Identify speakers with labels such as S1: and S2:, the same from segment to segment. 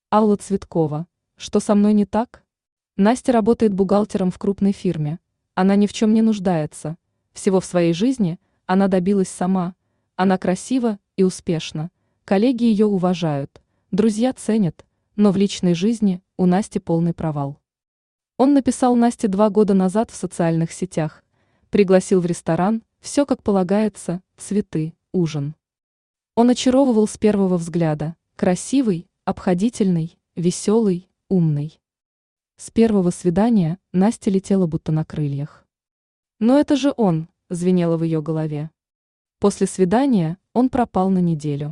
S1: Алла Цветкова. Что со мной не так? Настя работает бухгалтером в крупной фирме. Она ни в чем не нуждается. Всего в своей жизни она добилась сама. Она красива и успешна. Коллеги ее уважают. Друзья ценят. Но в личной жизни у Насти полный провал. Он написал Насте 2 года назад в социальных сетях. Пригласил в ресторан, все как полагается, цветы, ужин. Он очаровывал с первого взгляда. Красивый, обходительный, веселый, умный. С первого свидания Настя летела будто на крыльях. «Но это же он», — звенело в ее голове. После свидания он пропал на неделю.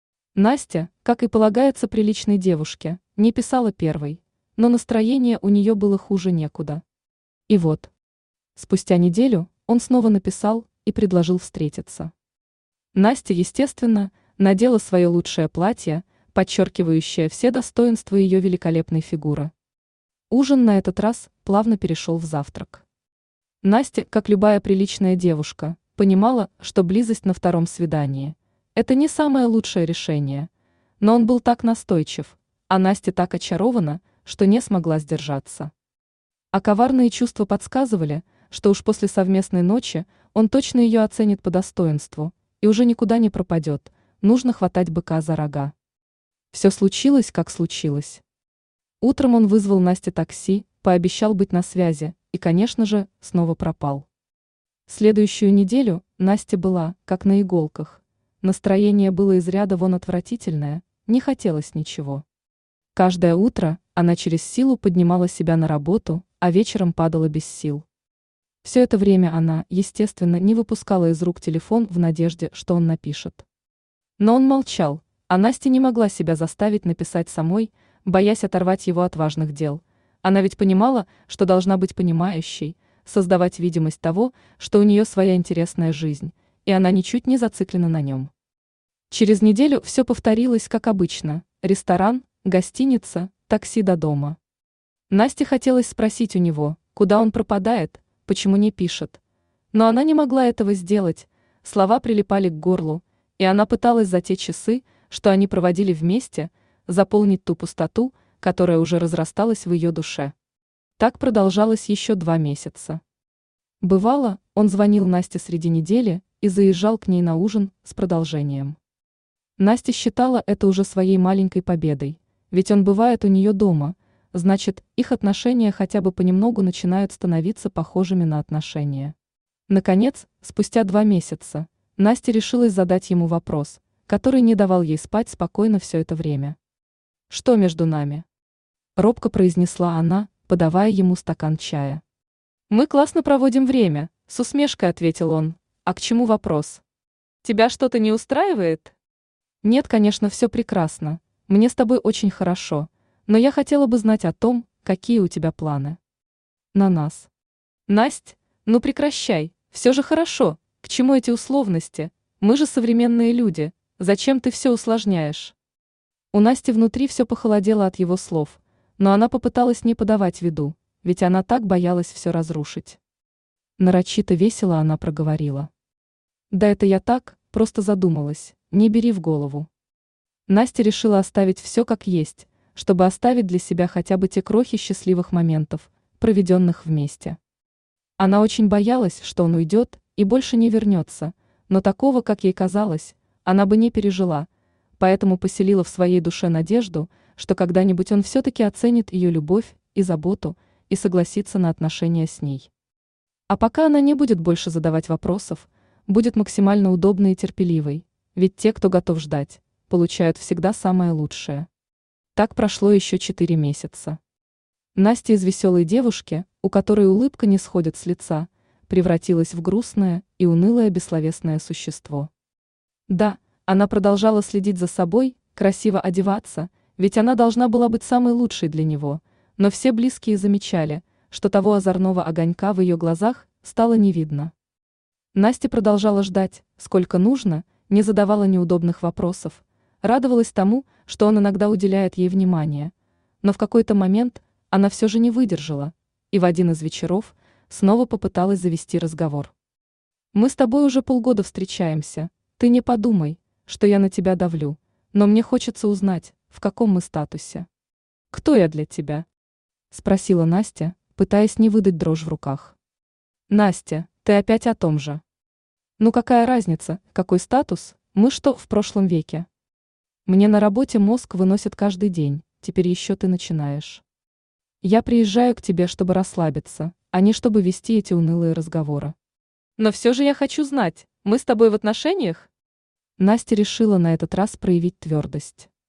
S1: Настя, как и полагается приличной девушке, не писала первой, но настроение у нее было хуже некуда. И вот, спустя неделю он снова написал и предложил встретиться. Настя, естественно, надела свое лучшее платье, подчеркивающее все достоинства ее великолепной фигуры. Ужин на этот раз плавно перешел в завтрак. Настя, как любая приличная девушка, понимала, что близость на втором свидании – это не самое лучшее решение, но он был так настойчив, а Настя так очарована, что не смогла сдержаться. А коварные чувства подсказывали, что уж после совместной ночи он точно ее оценит по достоинству и уже никуда не пропадет, нужно хватать быка за рога. Все случилось, как случилось. Утром он вызвал Насте такси, пообещал быть на связи и, конечно же, снова пропал. Следующую неделю Настя была, как на иголках. Настроение было из ряда вон отвратительное, не хотелось ничего. Каждое утро она через силу поднимала себя на работу, а вечером падала без сил. Все это время она, естественно, не выпускала из рук телефон в надежде, что он напишет. Но он молчал, а Настя не могла себя заставить написать самой, боясь оторвать его от важных дел. Она ведь понимала, что должна быть понимающей, создавать видимость того, что у нее своя интересная жизнь, и она ничуть не зациклена на нем. Через неделю все повторилось, как обычно: ресторан, гостиница, такси до дома. Насте хотелось спросить у него, куда он пропадает, почему не пишет. Но она не могла этого сделать, слова прилипали к горлу, и она пыталась за те часы, что они проводили вместе, заполнить ту пустоту, которая уже разрасталась в ее душе. Так продолжалось еще 2 месяца. Бывало, он звонил Насте среди недели и заезжал к ней на ужин с продолжением. Настя считала это уже своей маленькой победой, ведь он бывает у нее дома, значит, их отношения хотя бы понемногу начинают становиться похожими на отношения. Наконец, спустя 2 месяца, Настя решилась задать ему вопрос, который не давал ей спать спокойно все это время. «Что между нами?» – робко произнесла она, подавая ему стакан чая. «Мы классно проводим время», – с усмешкой ответил он. «А к чему вопрос? Тебя что-то не устраивает?» «Нет, конечно, все прекрасно. Мне с тобой очень хорошо, но я хотела бы знать о том, какие у тебя планы». «На нас». «Насть, ну прекращай, все же хорошо, к чему эти условности? Мы же современные люди, зачем ты все усложняешь?» У Насти внутри все похолодело от его слов, но она попыталась не подавать виду, ведь она так боялась все разрушить. Нарочито весело она проговорила: «Да это я так, просто задумалась, не бери в голову». Настя решила оставить все как есть, чтобы оставить для себя хотя бы те крохи счастливых моментов, проведенных вместе. Она очень боялась, что он уйдет и больше не вернется, но такого, как ей казалось, она бы не пережила, поэтому поселила в своей душе надежду, что когда-нибудь он все-таки оценит ее любовь и заботу и согласится на отношения с ней. А пока она не будет больше задавать вопросов, будет максимально удобной и терпеливой, ведь те, кто готов ждать, получают всегда самое лучшее. Так прошло еще 4 месяца. Настя из веселой девушки, у которой улыбка не сходит с лица, превратилась в грустное и унылое бессловесное существо. Да, она продолжала следить за собой, красиво одеваться, ведь она должна была быть самой лучшей для него, но все близкие замечали, что того озорного огонька в ее глазах стало не видно. Настя продолжала ждать, сколько нужно, не задавала неудобных вопросов, радовалась тому, что он иногда уделяет ей внимание, но в какой-то момент она все же не выдержала, и в один из вечеров снова попыталась завести разговор. «Мы с тобой уже полгода встречаемся, ты не подумай, что я на тебя давлю, но мне хочется узнать, в каком мы статусе. Кто я для тебя? Спросила Настя, пытаясь не выдать дрожь в руках. Настя, ты опять о том же. Ну какая разница, какой статус, мы что, в прошлом веке? Мне на работе мозг выносит каждый день, теперь еще ты начинаешь. Я приезжаю к тебе, чтобы расслабиться, а не чтобы вести эти унылые разговоры. Но все же я хочу знать, мы с тобой в отношениях? Настя решила на этот раз проявить твердость.